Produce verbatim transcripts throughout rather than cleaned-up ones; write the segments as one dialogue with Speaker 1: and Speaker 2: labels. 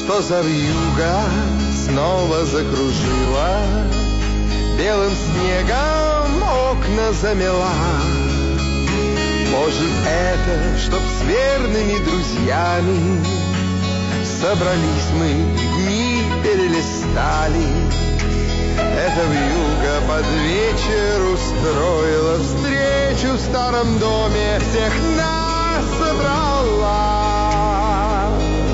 Speaker 1: Что за вьюга снова закружила, белым снегом окна замела. Может, это, чтоб с верными друзьями собрались мы, дни перелистали. Эта вьюга под вечер устроила встречу в старом доме, всех нас собрала.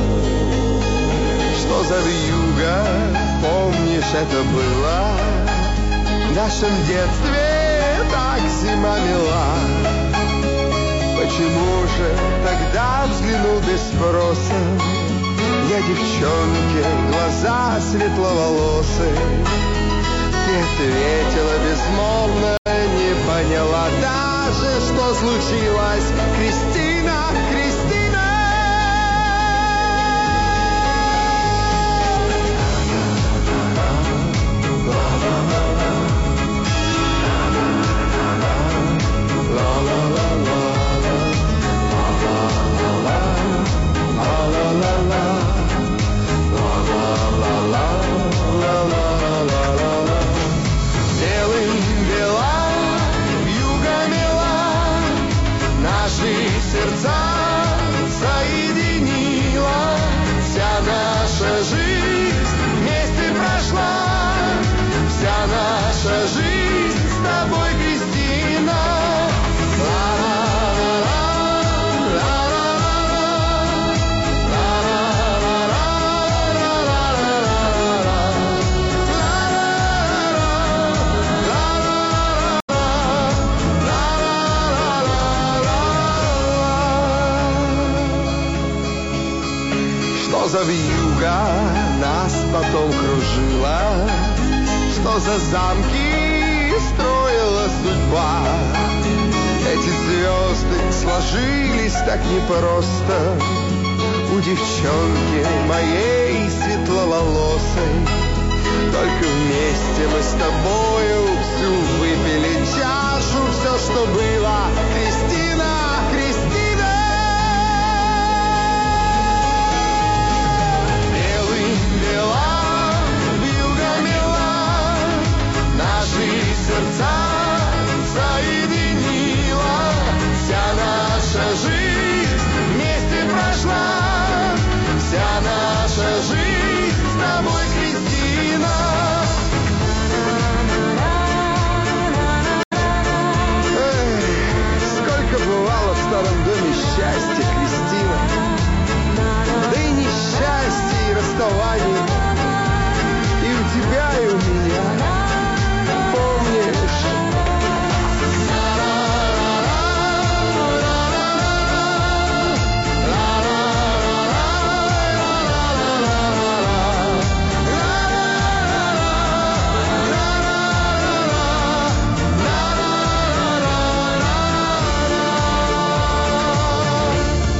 Speaker 1: Что за вьюга, помнишь, это было в нашем детстве так зима мила. Почему же тогда взглянул без спроса я девчонке в глаза светловолосой? Ты ответила безмолвно, не поняла даже, что случилось. Кристина, Кристина. Сердца соединила, вся наша жизнь вместе прошла, вся наша жизнь с тобой, Кристина. Что за вьюга нас потом кружила, что за замки строила судьба. Эти звезды сложились так непросто у девчонки моей светловолосой. Только вместе мы с тобою всю выпили чашу, все, что было. Кристина, Кристина. Сердца соединила, вся наша жизнь вместе прошла, вся наша жизнь с тобой, Кристина. Эх, сколько бывало в старом доме счастья, Кристина. Да и несчастье, и расставание